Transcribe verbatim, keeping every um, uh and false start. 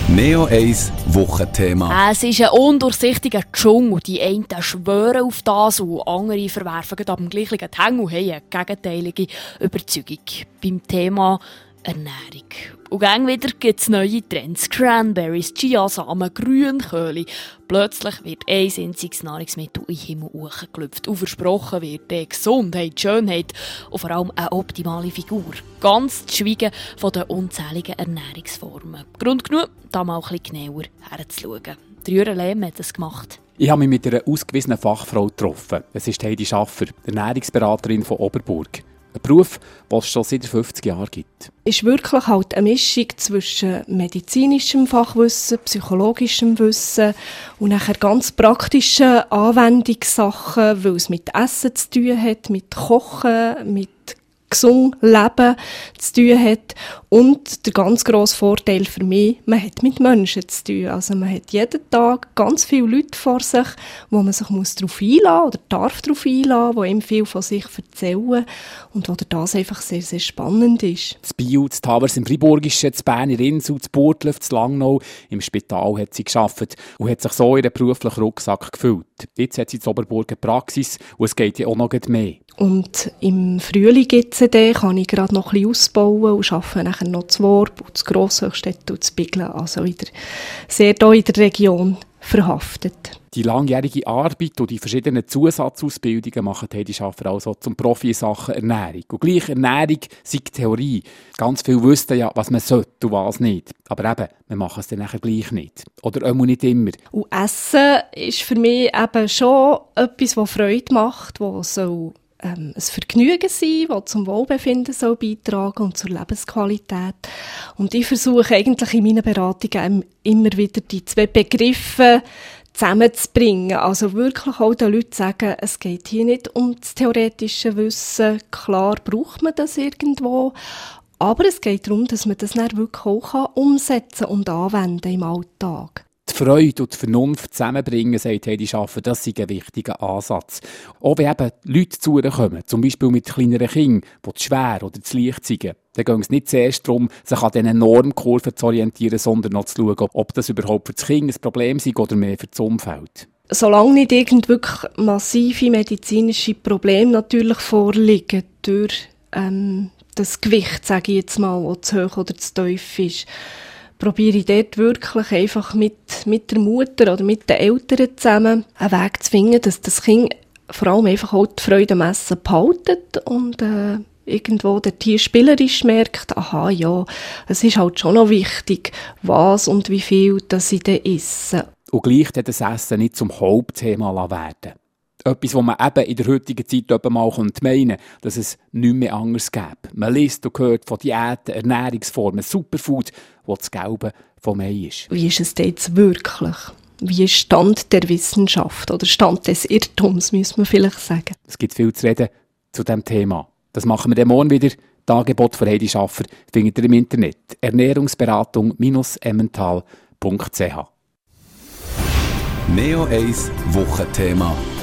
Neo eins Wochenthema. Es ist ein undurchsichtiger Dschungel. Die einen schwören auf das und andere verwerfen ab dem gleichen die Hänge und haben eine gegenteilige Überzeugung beim Thema Ernährung. Und gern wieder gibt es neue Trends. Cranberries, Chiasamen, Grünkohle. Plötzlich wird ein einziges Nahrungsmittel in den Himmel hochgelüpft und versprochen wird die Gesundheit, Schönheit und vor allem eine optimale Figur. Ganz zu schweigen von den unzähligen Ernährungsformen. Grund genug, da mal ein bisschen genauer herzuschauen. Jürgen Lehm hat das gemacht. Ich habe mich mit einer ausgewiesenen Fachfrau getroffen. Es ist Heidi Schaffer, Ernährungsberaterin von Oberburg. Ein Beruf, den es schon seit fünfzig Jahren gibt. Es ist wirklich halt eine Mischung zwischen medizinischem Fachwissen, psychologischem Wissen und nachher ganz praktischen Anwendungssachen, weil es mit Essen zu tun hat, mit Kochen, mit gesund Leben zu tun hat. Und der ganz grosse Vorteil für mich, man hat mit Menschen zu tun. Also man hat jeden Tag ganz viele Leute vor sich, wo man sich muss darauf einlassen oder darf darauf einlassen, die ihm viel von sich erzählen und wo das einfach sehr, sehr spannend ist. Das Bio, das Tavers im Friburgischen, das Bern in Insel, das Burtlöf, das Langnau. Im Spital hat sie gearbeitet und hat sich so ihren beruflichen Rucksack gefüllt. Jetzt hat sie in Oberburg eine Praxis und es geht ja auch noch mehr. Und im Frühling jetzt dann kann ich gerade noch ein bisschen ausbauen und arbeite nachher noch zu Worb und zu Grosshöchstedt und zu Biglen. Also wieder sehr hier in der Region verhaftet. Die langjährige Arbeit und die verschiedenen Zusatzausbildungen machen Heidi Schaffer also zum Profi in Sachen Ernährung. Und gleich Ernährung sei Theorie. Ganz viele wüssten ja, was man sollte und was nicht. Aber eben, wir machen es dann nachher gleich nicht. Oder auch nicht immer. Und Essen ist für mich eben schon etwas, das Freude macht, das so Ähm, ein Vergnügen sein, das zum Wohlbefinden soll beitragen und zur Lebensqualität. Und ich versuche eigentlich in meinen Beratungen immer wieder die zwei Begriffe zusammenzubringen. Also wirklich auch den Leuten sagen, es geht hier nicht um das theoretische Wissen. Klar braucht man das irgendwo, aber es geht darum, dass man das dann wirklich auch umsetzen und anwenden im Alltag. Die Freude und die Vernunft zusammenbringen, sagt Heidi Schaffer, das ist ein wichtiger Ansatz. Auch wenn eben Leute zu ihr kommen, zum Beispiel mit kleineren Kindern, die zu schwer oder zu leicht sind, dann geht es nicht zuerst darum, sich an diesen Normkurven zu orientieren, sondern noch zu schauen, ob das überhaupt für das Kind ein Problem ist oder mehr für das Umfeld. Solange nicht irgend wirklich massive medizinische Probleme natürlich vorliegen, durch ähm, das Gewicht, sage ich jetzt mal, das zu hoch oder zu tief ist, probiere ich dort wirklich einfach mit, mit der Mutter oder mit den Eltern zusammen einen Weg zu finden, dass das Kind vor allem einfach auch die Freude am Essen behaltet und äh, irgendwo der Tier spielerisch merkt, aha, ja, es ist halt schon noch wichtig, was und wie viel das sie dann essen. Und gleich darf das Essen nicht zum Hauptthema werden. Etwas, was man eben in der heutigen Zeit mal meinen könnte, dass es nicht mehr anders gäbe. Man liest und hört von Diäten, Ernährungsformen, Superfood, wo das Gelbe vom Ei ist. Wie ist es jetzt wirklich? Wie ist Stand der Wissenschaft oder Stand des Irrtums, müssen wir vielleicht sagen. Es gibt viel zu reden zu diesem Thema. Das machen wir dann morgen wieder. Das Angebot von Heidi Schaffer findet ihr im Internet. Ernährungsberatung emmental punkt c h. Neo eins Wochenthema.